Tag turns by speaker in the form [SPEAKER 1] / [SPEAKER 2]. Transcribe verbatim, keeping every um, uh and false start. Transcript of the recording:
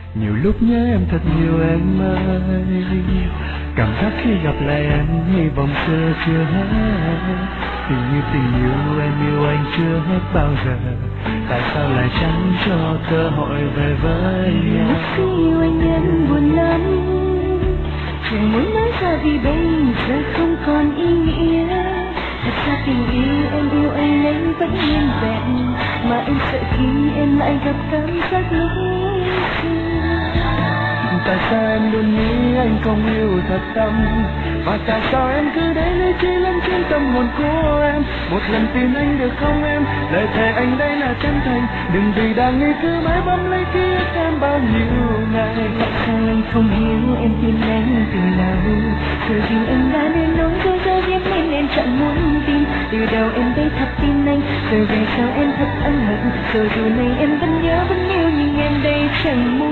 [SPEAKER 1] Nhiều lúc nhớ em thật nhiều em ơi. Cảm giác khi gặp lại em, hy vọng xưa chưa hết. Tình như tình yêu em yêu anh chưa hết bao giờ. Tại sao lại chẳng cho cơ hội về với nhau?
[SPEAKER 2] Lúc khi yêu anh em buồn lắm, chẳng muốn nói ra vì bây giờ không còn ý nghĩa. Thật ra tình yêu em yêu anh ấy vẫn nguyên vẹn, mà em sợ khi em lại gặp cảm giác lúc xưa.
[SPEAKER 1] Tại sao em luôn nghĩ anh không yêu thật tâm, và tại sao em cứ để lý trí lẫn trên tâm hồn của em? Một lần tin anh được không em, lời thề anh đây là chân thành. Đừng vì đang nghĩ cứ mãi bám lấy ký ức em bao nhiêu ngày.
[SPEAKER 2] Tại sao anh không hiểu em tin anh từ lâu? Rồi vì anh đã nên nói dối dối biết nên em chẳng muốn tin. Từ đầu em đây thật tin anh, rồi về sau em thật ân hận. Rồi dù này em vẫn nhớ vẫn yêu nhưng em đây chẳng muốn.